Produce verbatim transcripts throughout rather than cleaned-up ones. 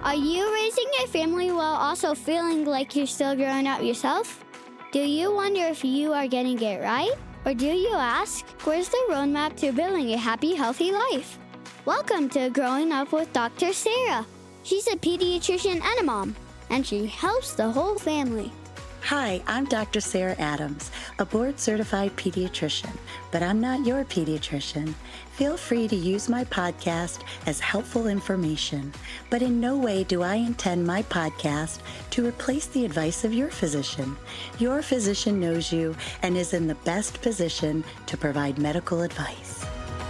Are you raising a family while also feeling like you're still growing up yourself? Do you wonder if you are getting it right? Or do you ask, where's the roadmap to building a happy, healthy life? Welcome to Growing Up with Doctor Sarah. She's a pediatrician and a mom, and she helps the whole family. Hi, I'm Doctor Sarah Adams, a board-certified pediatrician, but I'm not your pediatrician. Feel free to use my podcast as helpful information, but in no way do I intend my podcast to replace the advice of your physician. Your physician knows you and is in the best position to provide medical advice.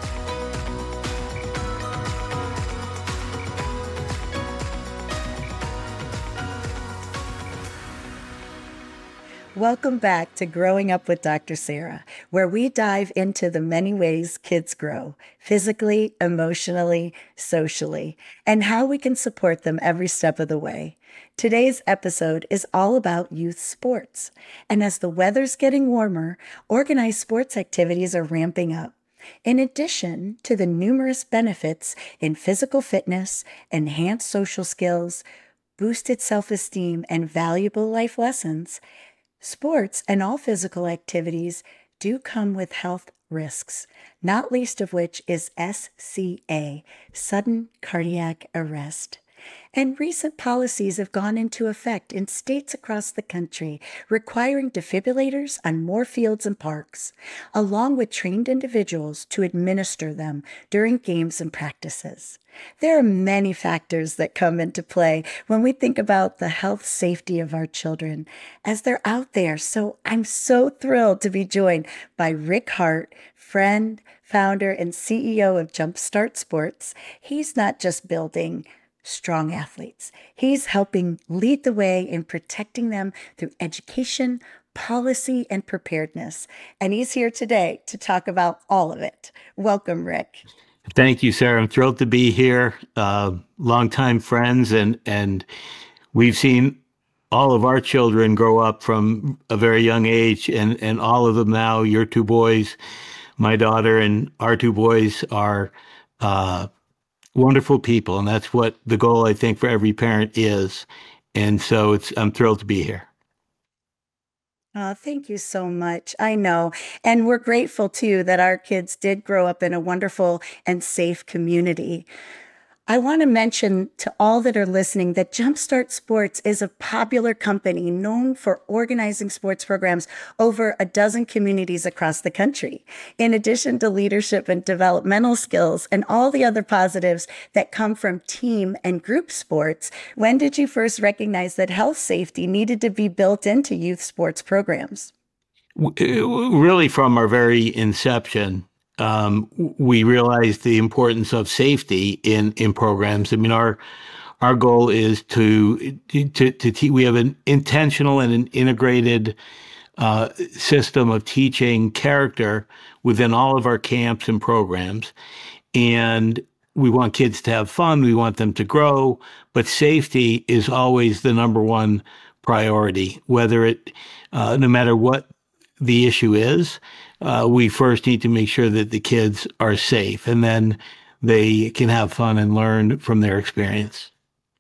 Welcome back to Growing Up with Doctor Sarah, where we dive into the many ways kids grow, physically, emotionally, socially, and how we can support them every step of the way. Today's episode is all about youth sports. And as the weather's getting warmer, organized sports activities are ramping up. In addition to the numerous benefits in physical fitness, enhanced social skills, boosted self-esteem, and valuable life lessons, sports and all physical activities do come with health risks, not least of which is S C A, sudden cardiac arrest. And recent policies have gone into effect in states across the country requiring defibrillators on more fields and parks, along with trained individuals to administer them during games and practices. There are many factors that come into play when we think about the health safety of our children as they're out there. So I'm so thrilled to be joined by Rick Hart, friend, founder, and C E O of Jumpstart Sports. He's not just building strong athletes. He's helping lead the way in protecting them through education, policy, and preparedness. And he's here today to talk about all of it. Welcome, Rick. Thank you, Sarah. I'm thrilled to be here. Uh, longtime friends, and and we've seen all of our children grow up from a very young age, and, and all of them now, your two boys, my daughter, and our two boys are uh, wonderful people. And that's what the goal, I think, for every parent is. And so it's I'm thrilled to be here. Oh, thank you so much. I know. And we're grateful, too, that our kids did grow up in a wonderful and safe community. I want to mention to all that are listening that Jumpstart Sports is a popular company known for organizing sports programs over a dozen communities across the country. In addition to leadership and developmental skills and all the other positives that come from team and group sports, when did you first recognize that health safety needed to be built into youth sports programs? Really, from our very inception, Um, we realized the importance of safety in, in programs. I mean, our our goal is to to to te- we have an intentional and an integrated uh, system of teaching character within all of our camps and programs, and we want kids to have fun. We want them to grow, but safety is always the number one priority. Whether it, uh, no matter what the issue is, uh, we first need to make sure that the kids are safe, and then they can have fun and learn from their experience.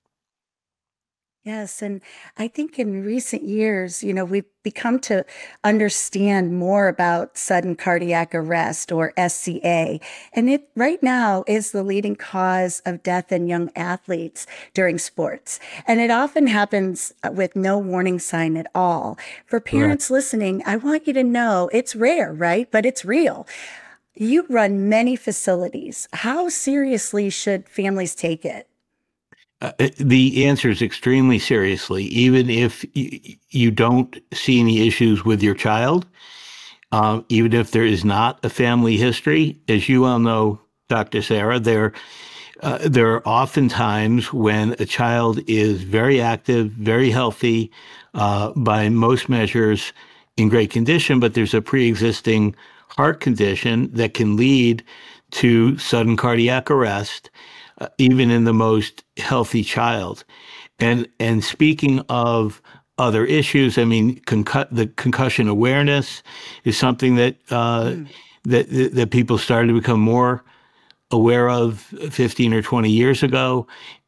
Yes, and I think in recent years, you know, we've become to understand more about sudden cardiac arrest, or S C A, and it right now is the leading cause of death in young athletes during sports. And it often happens with no warning sign at all. For parents listening, I want you to know it's rare, right? But it's real. You run many facilities. How seriously should families take it? Uh, the answer is extremely seriously. Even if y- you don't see any issues with your child, um, even if there is not a family history, as you well know, Doctor Sarah, there uh, there are often times when a child is very active, very healthy, uh, by most measures in great condition, but there's a pre-existing heart condition that can lead to sudden cardiac arrest, Uh, even in the most healthy child. And and speaking of other issues, I mean, concu- the concussion awareness is something that, uh, mm. that that that people started to become more aware of fifteen or twenty years ago.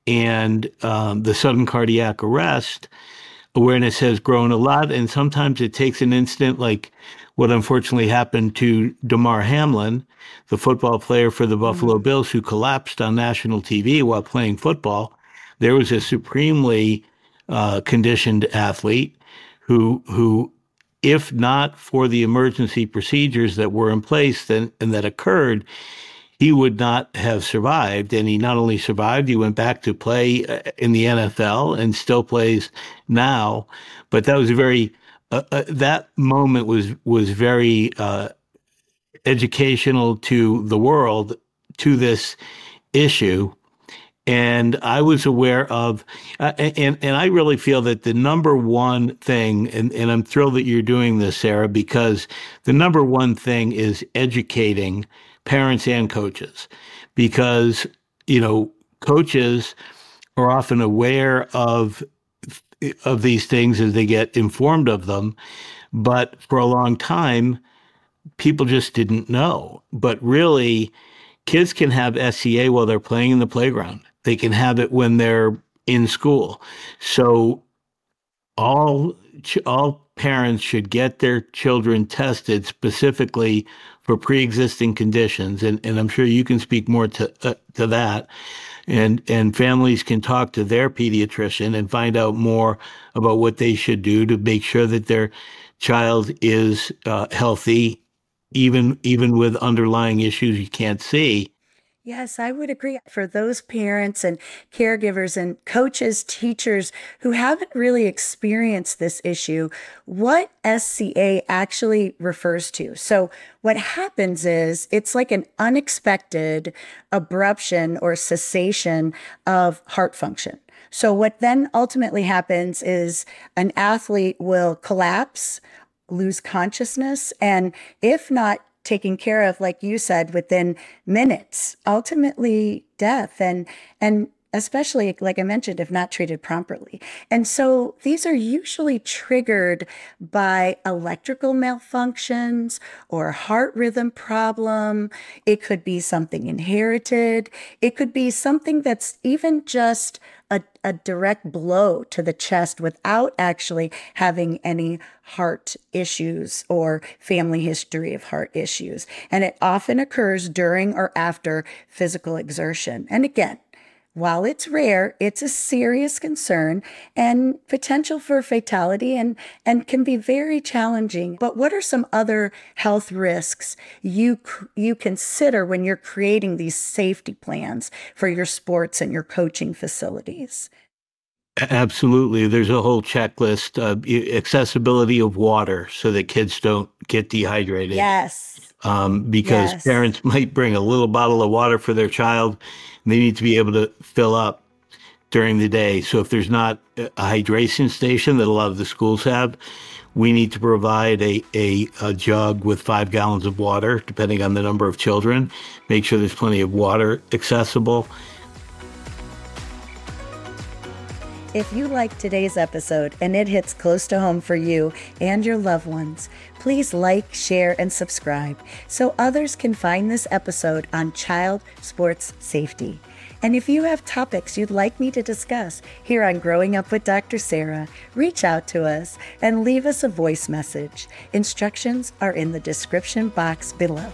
and um, the sudden cardiac arrest, awareness has grown a lot. And sometimes it takes an incident like what unfortunately happened to Damar Hamlin, the football player for the Buffalo mm-hmm. Bills, who collapsed on national T V while playing football. There was a supremely uh, conditioned athlete who, who, if not for the emergency procedures that were in place then, and that occurred, he would not have survived. And he not only survived, he went back to play in the N F L and still plays now. But that was a very, uh, uh, that moment was, was very uh, educational to the world, to this issue. And I was aware of, uh, and, and I really feel that the number one thing, and, and I'm thrilled that you're doing this, Sarah, because the number one thing is educating parents and coaches, because, you know, coaches are often aware of, of these things as they get informed of them. But for a long time, people just didn't know. But really, kids can have S C A while they're playing in the playground. They can have it when they're in school. So all all parents should get their children tested specifically for pre-existing conditions, and, and I'm sure you can speak more to uh, to that. And and families can talk to their pediatrician and find out more about what they should do to make sure that their child is uh, healthy, even even with underlying issues you can't see. Yes, I would agree. For those parents and caregivers and coaches, teachers who haven't really experienced this issue, what S C A actually refers to. So what happens is it's like an unexpected abruption or cessation of heart function. So what then ultimately happens is an athlete will collapse, lose consciousness, and if not taken care of, like you said, within minutes, ultimately death, and and especially, like I mentioned, if not treated properly. And so these are usually triggered by electrical malfunctions or a heart rhythm problem. It could be something inherited. It could be something that's even just a, a direct blow to the chest without actually having any heart issues or family history of heart issues. And it often occurs during or after physical exertion. And again, while it's rare, it's a serious concern and potential for fatality, and, and can be very challenging. But what are some other health risks you you consider when you're creating these safety plans for your sports and your coaching facilities? Absolutely. There's a whole checklist, uh, accessibility of water so that kids don't get dehydrated. Yes. Um, because yes. parents might bring a little bottle of water for their child, and they need to be able to fill up during the day. So if there's not a hydration station that a lot of the schools have, we need to provide a, a, a jug with five gallons of water, depending on the number of children. Make sure there's plenty of water accessible. If you like today's episode and it hits close to home for you and your loved ones, please like, share, and subscribe so others can find this episode on child sports safety. And if you have topics you'd like me to discuss here on Growing Up with Doctor Sarah, reach out to us and leave us a voice message. Instructions are in the description box below.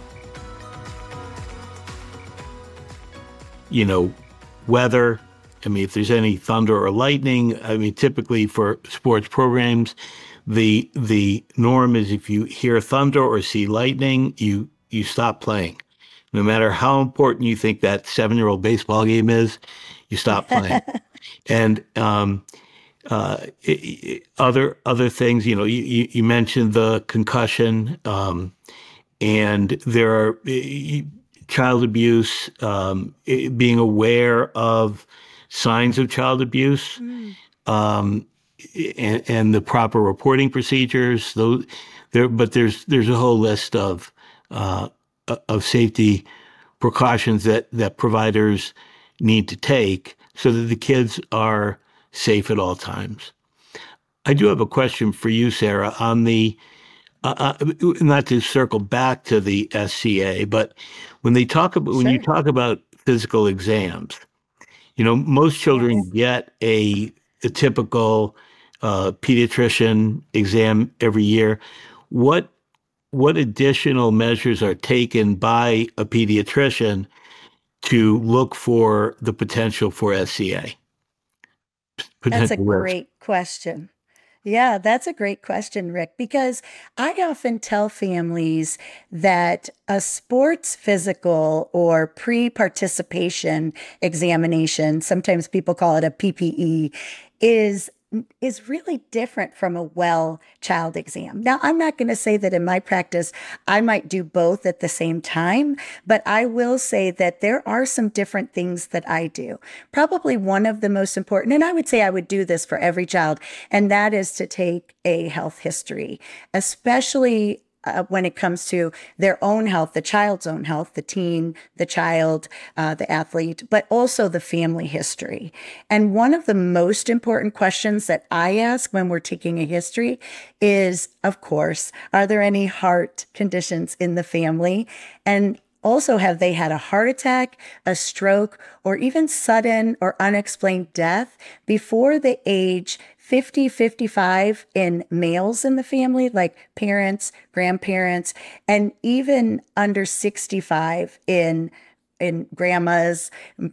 You know, weather. I mean, if there's any thunder or lightning, I mean, typically for sports programs, the the norm is if you hear thunder or see lightning, you you stop playing. No matter how important you think that seven-year-old baseball game is, you stop playing. and um, uh, it, it, other other things, you know, you, you mentioned the concussion, um, and there are uh, child abuse, um, being aware of signs of child abuse, mm. um, and, and the proper reporting procedures. Those there, but there's there's a whole list of uh, of safety precautions that that providers need to take so that the kids are safe at all times. I do have a question for you, Sarah, on the uh, uh, not to circle back to the S C A, but when they talk about Sure. when you talk about physical exams. You know, most children Yes. get a, a typical uh, pediatrician exam every year. What what additional measures are taken by a pediatrician to look for the potential for S C A, That's a potential risk? great question. Yeah, that's a great question, Rick, because I often tell families that a sports physical or pre participation examination, sometimes people call it a P P E, is is really different from a well child exam. Now, I'm not going to say that in my practice I might do both at the same time, but I will say that there are some different things that I do. Probably one of the most important, and I would say I would do this for every child, and that is to take a health history, especially uh, when it comes to their own health, the child's own health, the teen, the child, uh, the athlete, but also the family history. And one of the most important questions that I ask when we're taking a history is, of course, are there any heart conditions in the family? And also, have they had a heart attack, a stroke, or even sudden or unexplained death before the age fifty, fifty-five in males in the family, like parents, grandparents, and even under sixty-five in in grandmas,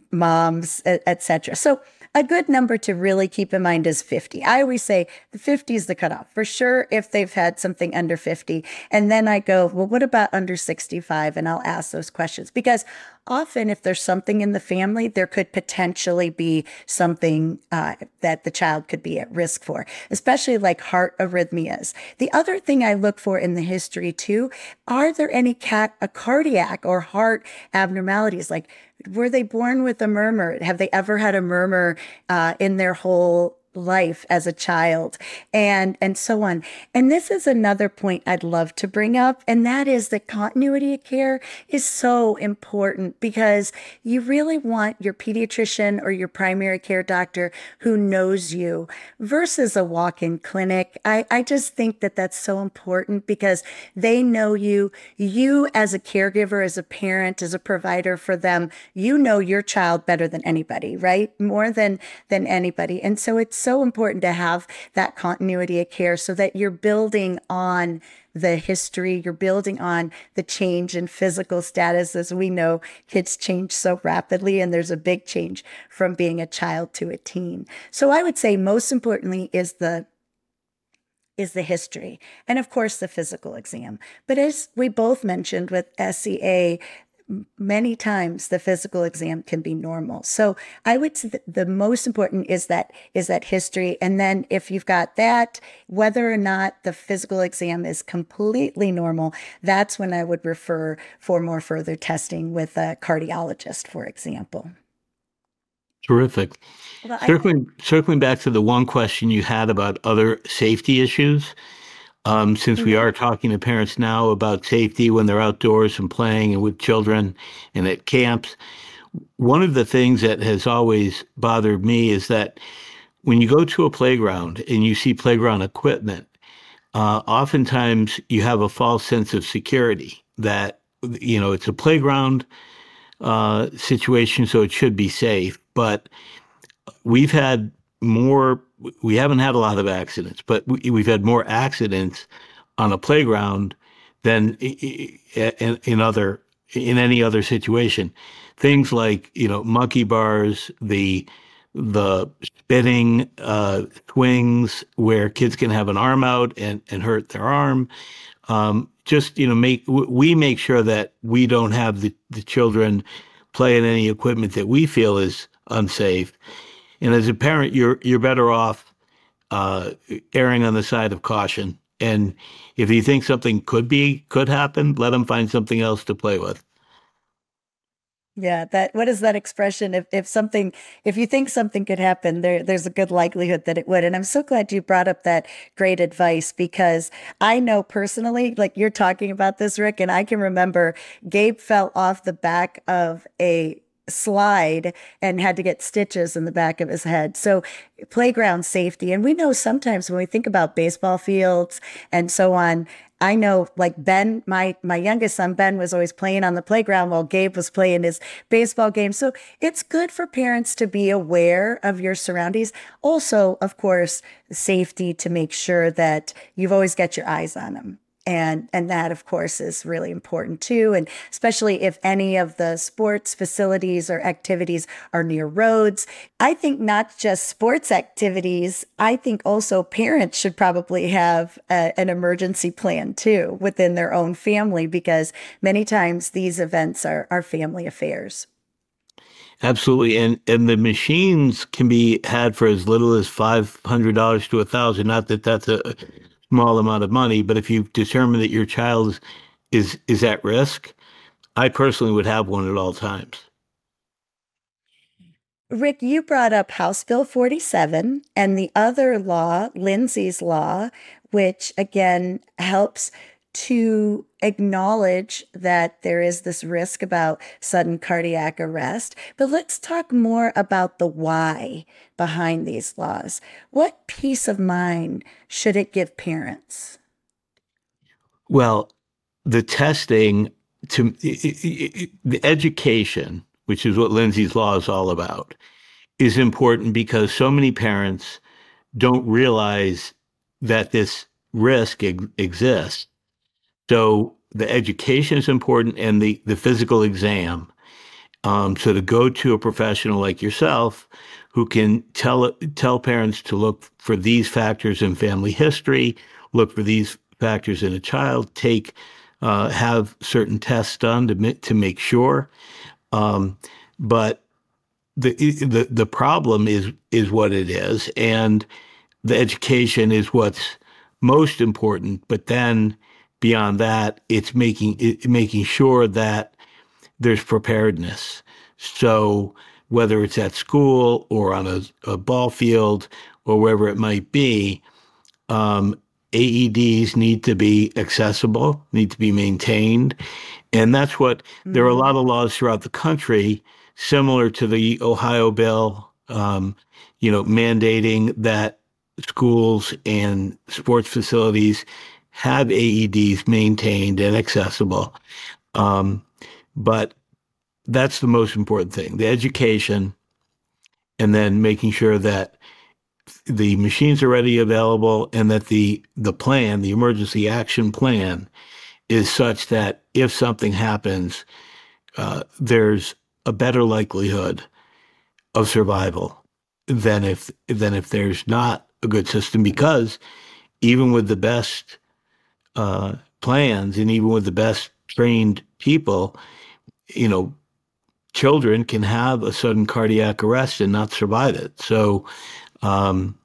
moms, et cetera. So a good number to really keep in mind is fifty. I always say the fifty is the cutoff for sure if they've had something under fifty. And then I go, well, what about under sixty-five? And I'll ask those questions because often if there's something in the family, there could potentially be something uh, that the child could be at risk for, especially like heart arrhythmias. The other thing I look for in the history too, are there any cat, a cardiac or heart abnormalities? Like, were they born with a murmur? Have they ever had a murmur uh, in their whole life as a child, and and so on. And this is another point I'd love to bring up, and that is that continuity of care is so important because you really want your pediatrician or your primary care doctor who knows you versus a walk-in clinic. I, I just think that that's so important because they know you. You as a caregiver, as a parent, as a provider for them, you know your child better than anybody, right? More than than anybody. And so it's so important to have that continuity of care so that you're building on the history, you're building on the change in physical status. As we know, kids change so rapidly, and there's a big change from being a child to a teen. So I would say most importantly is the is the history, and of course the physical exam. But as we both mentioned with S C A, many times the physical exam can be normal. So I would say that the most important is that is that history. And then if you've got that, whether or not the physical exam is completely normal, that's when I would refer for more further testing with a cardiologist, for example. Terrific. Well, I, Circling circling back to the one question you had about other safety issues, um, since we Mhm. are talking to parents now about safety when they're outdoors and playing and with children and at camps, one of the things that has always bothered me is that when you go to a playground and you see playground equipment, uh, oftentimes you have a false sense of security that, you know, it's a playground uh, situation, so it should be safe. But we've had more, we haven't had a lot of accidents, but we, we've had more accidents on a playground than in, in other, in any other situation. Things like, you know, monkey bars, the, the spinning uh, swings where kids can have an arm out and, and hurt their arm. Um, just, you know, make, we make sure that we don't have the, the children play in any equipment that we feel is unsafe. And as a parent, you're you're better off uh, erring on the side of caution. And if you think something could be could happen, let them find something else to play with. Yeah, that what is that expression? If if something if you think something could happen, there there's a good likelihood that it would. And I'm so glad you brought up that great advice because I know personally, like you're talking about this, Rick, and I can remember Gabe fell off the back of a slide and had to get stitches in the back of his head. So playground safety. And we know sometimes when we think about baseball fields and so on, I know like Ben, my, my youngest son, Ben, was always playing on the playground while Gabe was playing his baseball game. So it's good for parents to be aware of your surroundings. Also, of course, safety, to make sure that you've always got your eyes on them. And and that, of course, is really important too. And especially if any of the sports facilities or activities are near roads. I think not just sports activities, I think also parents should probably have a, an emergency plan too within their own family, because many times these events are, are family affairs. Absolutely. And and the machines can be had for as little as five hundred dollars to one thousand dollars. Not that that's a small amount of money, but if you determine that your child is is at risk, I personally would have one at all times. Rick, you brought up House Bill forty-seven and the other law, Lindsay's Law, which again helps to acknowledge that there is this risk about sudden cardiac arrest. But let's talk more about the why behind these laws. What peace of mind should it give parents? Well, the testing, to the education, which is what Lindsay's Law is all about, is important because so many parents don't realize that this risk ex- exists. So the education is important, and the, the physical exam. Um, so to go to a professional like yourself who can tell tell parents to look for these factors in family history, look for these factors in a child, take uh, have certain tests done to to make sure. Um, but the the the problem is is what it is, and the education is what's most important. But then beyond that, it's making it, making sure that there's preparedness. So whether it's at school or on a, a ball field or wherever it might be, um, A E Ds need to be accessible, need to be maintained. And that's what, mm-hmm. there are a lot of laws throughout the country, similar to the Ohio bill, um, you know, mandating that schools and sports facilities have A E Ds maintained and accessible. Um, but that's the most important thing, the education, and then making sure that the machines are ready, available, and that the the plan, the emergency action plan, is such that if something happens, uh, there's a better likelihood of survival than if than if there's not a good system. Because even with the best uh, plans and even with the best trained people, you know, children can have a sudden cardiac arrest and not survive it. So um,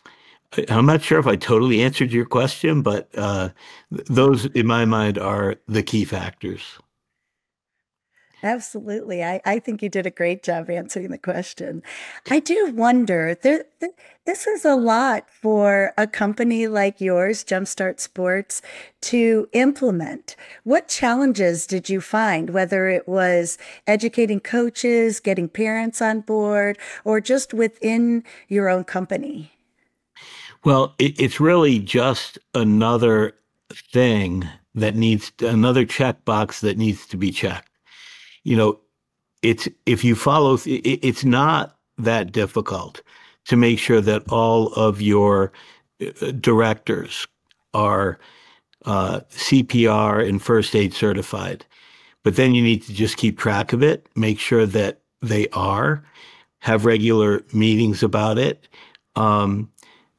I'm not sure if I totally answered your question, but uh, those, in my mind, are the key factors. Absolutely. I, I think you did a great job answering the question. I do wonder, there, th- this is a lot for a company like yours, Jumpstart Sports, to implement. What challenges did you find, whether it was educating coaches, getting parents on board, or just within your own company? Well, it, it's really just another thing that needs, another checkbox that needs to be checked. You know, it's if you follow, it, it's not that difficult to make sure that all of your directors are uh, C P R and first aid certified. But then you need to just keep track of it, make sure that they are, have regular meetings about it. Um,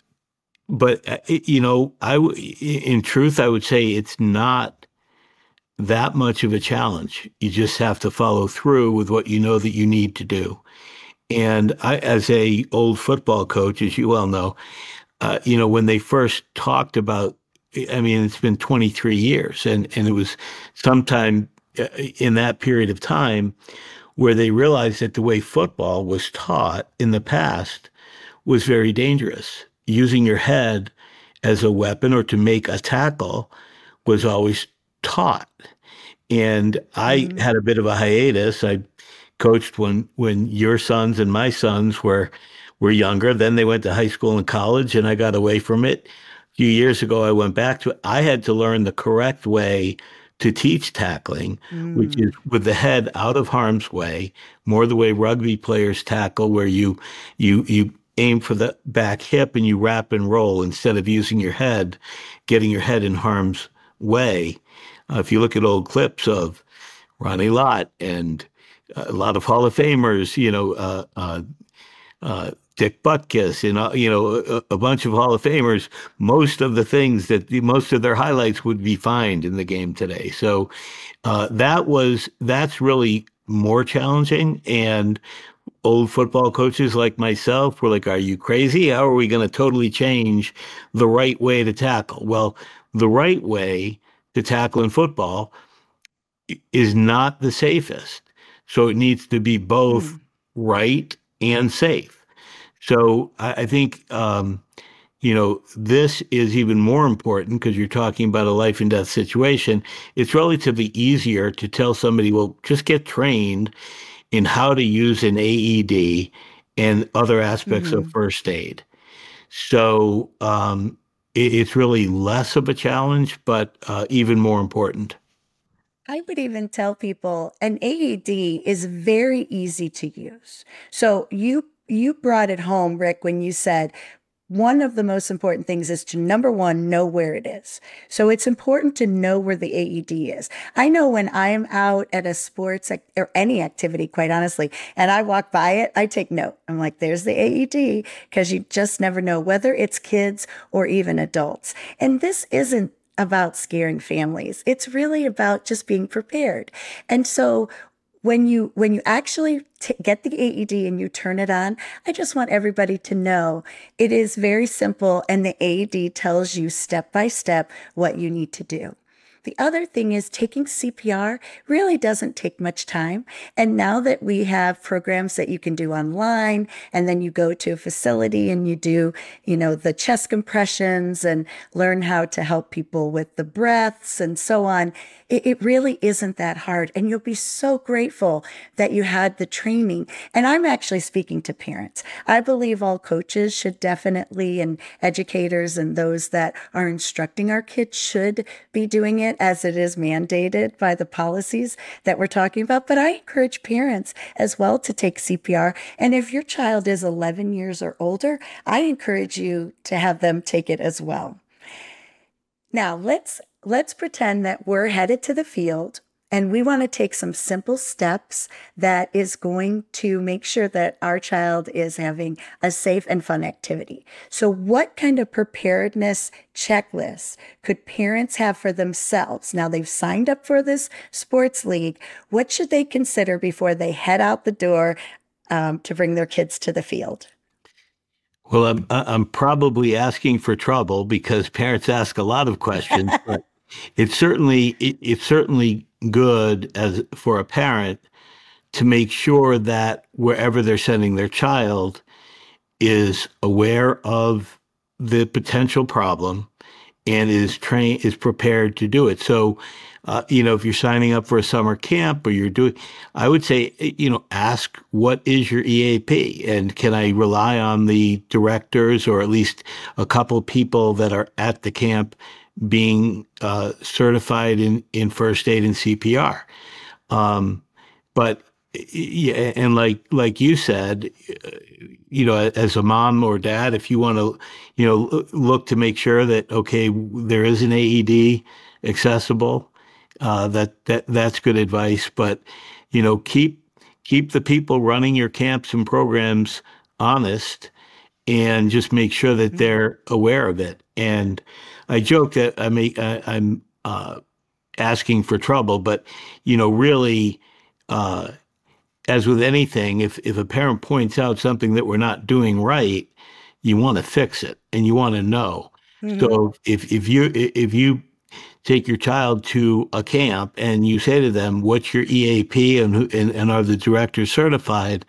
but, you know, I, in truth, I would say it's not that much of a challenge. You just have to follow through with what you know that you need to do. And I, as a old football coach, as you well know, uh, you know, when they first talked about, I mean, it's been twenty-three years, and, and it was sometime in that period of time where they realized that the way football was taught in the past was very dangerous. Using your head as a weapon or to make a tackle was always taught. And I mm-hmm. had a bit of a hiatus. I coached when when your sons and my sons were were younger. Then they went to high school and college, and I got away from it. A few years ago, I went back to it. I had to learn the correct way to teach tackling, which Mm. is with the head out of harm's way, more the way rugby players tackle, where you you you aim for the back hip and you wrap and roll instead of using your head, getting your head in harm's way. Uh, if you look at old clips of Ronnie Lott and a lot of Hall of Famers, you know, uh, uh, uh, Dick Butkus, and uh, you know, a, a bunch of Hall of Famers. Most of the things that the, most of their highlights would be found in the game today. So uh, that was that's really more challenging. And old football coaches like myself were like, "Are you crazy? How are we going to totally change the right way to tackle?" Well, the right way to tackle in football is not the safest. So it needs to be both Mm. right and safe. So I, I think, um, you know, this is even more important because you're talking about a life and death situation. It's relatively easier to tell somebody, well, just get trained in how to use an A E D and other aspects of Mhm. first aid. So um, it, it's really less of a challenge, but uh, even more important. I would even tell people an A E D is very easy to use. So you you brought it home, Rick, when you said one of the most important things is to, number one, know where it is. So it's important to know where the A E D is. I know when I am out at a sports ac- or any activity, quite honestly, and I walk by it, I take note. I'm like, there's the A E D, because you just never know whether it's kids or even adults. And this isn't about scaring families. It's really about just being prepared. And so when you when you actually t- get the A E D and you turn it on, I just want everybody to know it is very simple, and the A E D tells you step by step what you need to do. The other thing is taking C P R really doesn't take much time. And now that we have programs that you can do online, and then you go to a facility and you do, you know, the chest compressions and learn how to help people with the breaths and so on, it, it really isn't that hard. And you'll be so grateful that you had the training. And I'm actually speaking to parents. I believe all coaches should definitely, and educators and those that are instructing our kids should be doing it, as it is mandated by the policies that we're talking about. But I encourage parents as well to take C P R. And if your child is eleven years or older, I encourage you to have them take it as well. Now let's let's pretend that we're headed to the field and we want to take some simple steps that is going to make sure that our child is having a safe and fun activity. So what kind of preparedness checklists could parents have for themselves? Now they've signed up for this sports league. What should they consider before they head out the door um, to bring their kids to the field? Well, I'm I'm probably asking for trouble because parents ask a lot of questions, but it's certainly it, it's certainly good as for a parent to make sure that wherever they're sending their child is aware of the potential problem and is trained is prepared to do it. So, uh, you know, if you're signing up for a summer camp or you're doing, I would say, you know, ask what is your E A P and can I rely on the directors or at least a couple people that are at the camp being uh, certified in in first aid and C P R. Um, but yeah, and like like you said, you know, as a mom or dad, if you want to, you know, look to make sure that okay, there is an A E D accessible, uh, that that that's good advice. But you know, keep keep the people running your camps and programs honest, and just make sure that they're aware of it. And I joke that I make I, I'm uh, asking for trouble, but you know, really. Uh, as with anything, if, if a parent points out something that we're not doing right, you want to fix it and you want to know. Mm-hmm. So if, if you if you take your child to a camp and you say to them, "What's your E A P and who, and, and are the directors certified?"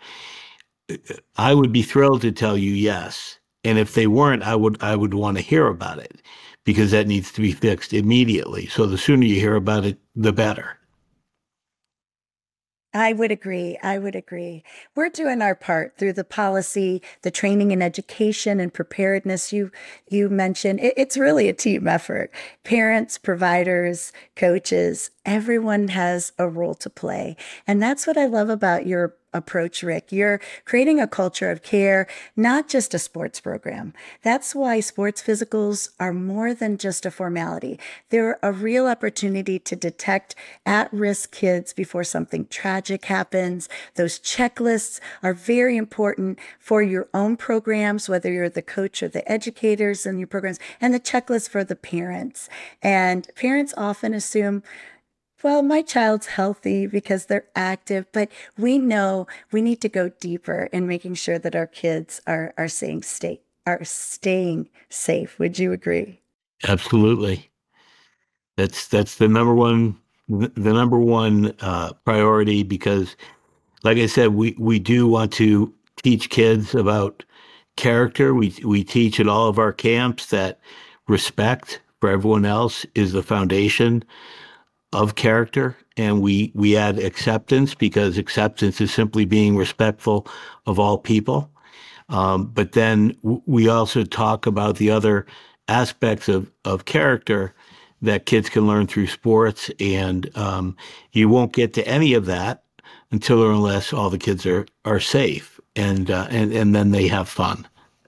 I would be thrilled to tell you yes. And if they weren't, I would I would want to hear about it because that needs to be fixed immediately. So the sooner you hear about it, the better. I would agree. I would agree. We're doing our part through the policy, the training and education and preparedness you you mentioned. It, it's really a team effort. Parents, providers, coaches, everyone has a role to play. And that's what I love about your approach, Rick. You're creating a culture of care, not just a sports program. That's why sports physicals are more than just a formality. They're a real opportunity to detect at-risk kids before something tragic happens. Those checklists are very important for your own programs, whether you're the coach or the educators in your programs, and the checklist for the parents. And parents often assume, well, my child's healthy because they're active, but we know we need to go deeper in making sure that our kids are are staying stay are staying safe. Would you agree? Absolutely. That's that's the number one the number one uh, priority because, like I said, we we do want to teach kids about character. We we teach at all of our camps that respect for everyone else is the foundation of character, and we we add acceptance because acceptance is simply being respectful of all people. Um, but then w- we also talk about the other aspects of of character that kids can learn through sports, and um, you won't get to any of that until or unless all the kids are are safe, and uh, and and then they have fun.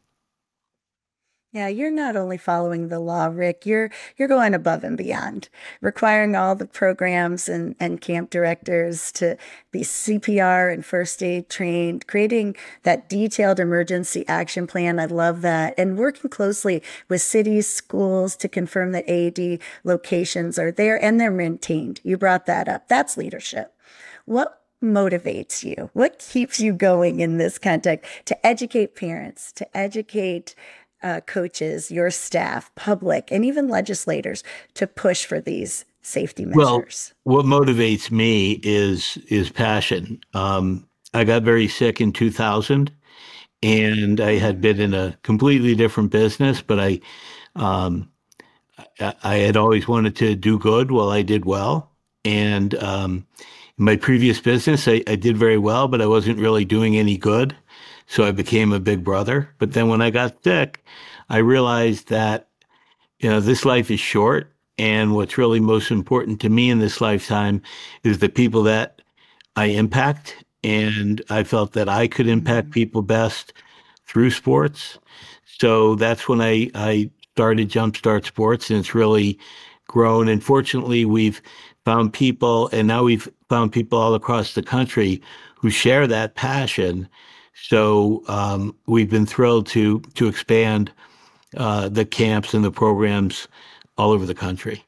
Yeah, you're not only following the law, Rick, you're you're going above and beyond, requiring all the programs and, and camp directors to be C P R and first aid trained, creating that detailed emergency action plan. I love that. And working closely with cities, schools to confirm that A E D locations are there and they're maintained. You brought that up. That's leadership. What motivates you? What keeps you going in this context to educate parents, to educate uh, coaches, your staff, public, and even legislators to push for these safety Well, measures? what motivates me is is passion. Um, I got very sick in two thousand, and I had been in a completely different business, but I um, I I had always wanted to do good while I did well. And um, in my previous business, I, I did very well, but I wasn't really doing any good. So I became a big brother. But then when I got sick, I realized that, you know, this life is short. And what's really most important to me in this lifetime is the people that I impact. And I felt that I could impact Mhm. people best through sports. So that's when I, I started Jumpstart Sports, and it's really grown. And fortunately, we've found people, and now we've found people all across the country who share that passion. So um, we've been thrilled to to expand uh, the camps and the programs all over the country.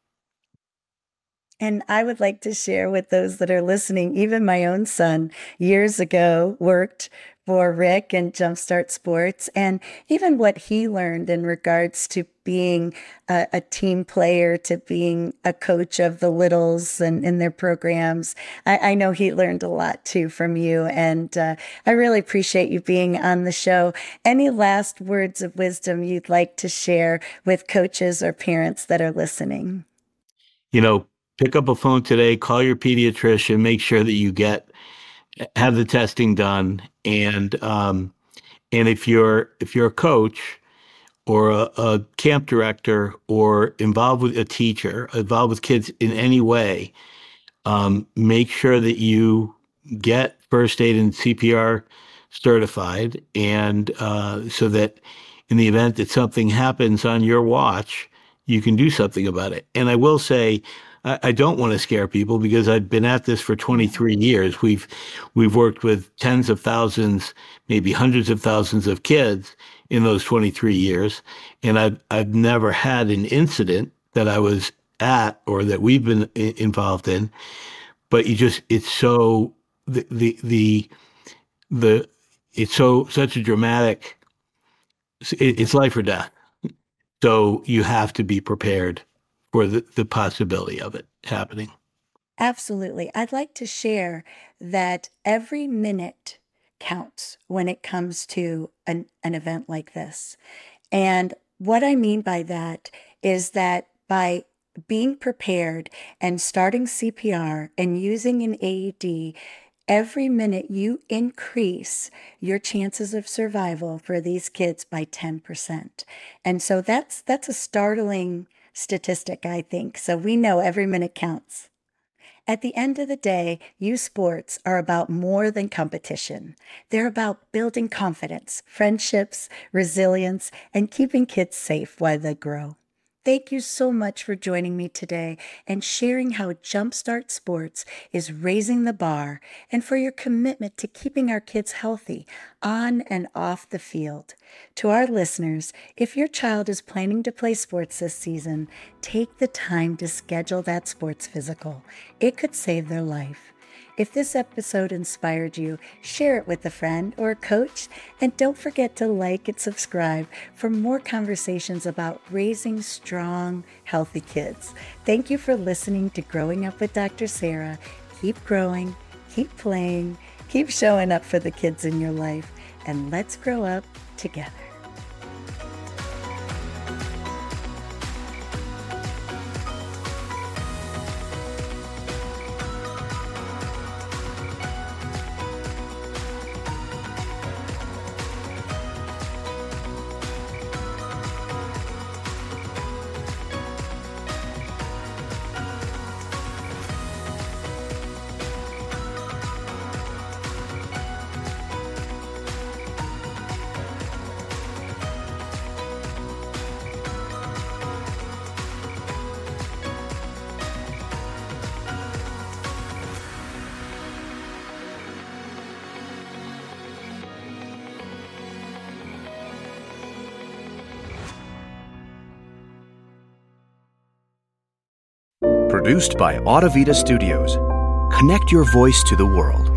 And I would like to share with those that are listening, even my own son years ago worked for Rick and Jumpstart Sports, and even what he learned in regards to being a, a team player, to being a coach of the littles and in their programs. I, I know he learned a lot too from you, and uh, I really appreciate you being on the show. Any last words of wisdom you'd like to share with coaches or parents that are listening? You know, pick up a phone today, call your pediatrician, make sure that you get have the testing done, and um, and if you're if you're a coach or a, a camp director or involved with a teacher, involved with kids in any way, um, make sure that you get first aid and C P R certified, and uh, so that in the event that something happens on your watch, you can do something about it. And I will say, I, I don't want to scare people because I've been at this for Yeah. twenty-three years. We've we've worked with tens of thousands, maybe hundreds of thousands of kids in those twenty-three years, and I've I've never had an incident that I was at or that we've been i- involved in. But you just it's so the the the the it's so such a dramatic it, it's life or death, so you have to be prepared for the, the possibility of it happening. Absolutely. I'd like to share that every minute counts when it comes to an, an event like this. And what I mean by that is that by being prepared and starting C P R and using an A E D, every minute you increase your chances of survival for these kids by ten percent. And so that's that's a startling statistic, I think. So we know every minute counts. At the end of the day, youth sports are about more than competition. They're about building confidence, friendships, resilience, and keeping kids safe while they grow. Thank you so much for joining me today and sharing how Jumpstart Sports is raising the bar and for your commitment to keeping our kids healthy on and off the field. To our listeners, if your child is planning to play sports this season, take the time to schedule that sports physical. It could save their life. If this episode inspired you, share it with a friend or a coach, and don't forget to like and subscribe for more conversations about raising strong, healthy kids. Thank you for listening to Growing Up with Doctor Sarah. Keep growing, keep playing, keep showing up for the kids in your life, and let's grow up together. Produced by Audavita Studios. Connect your voice to the world.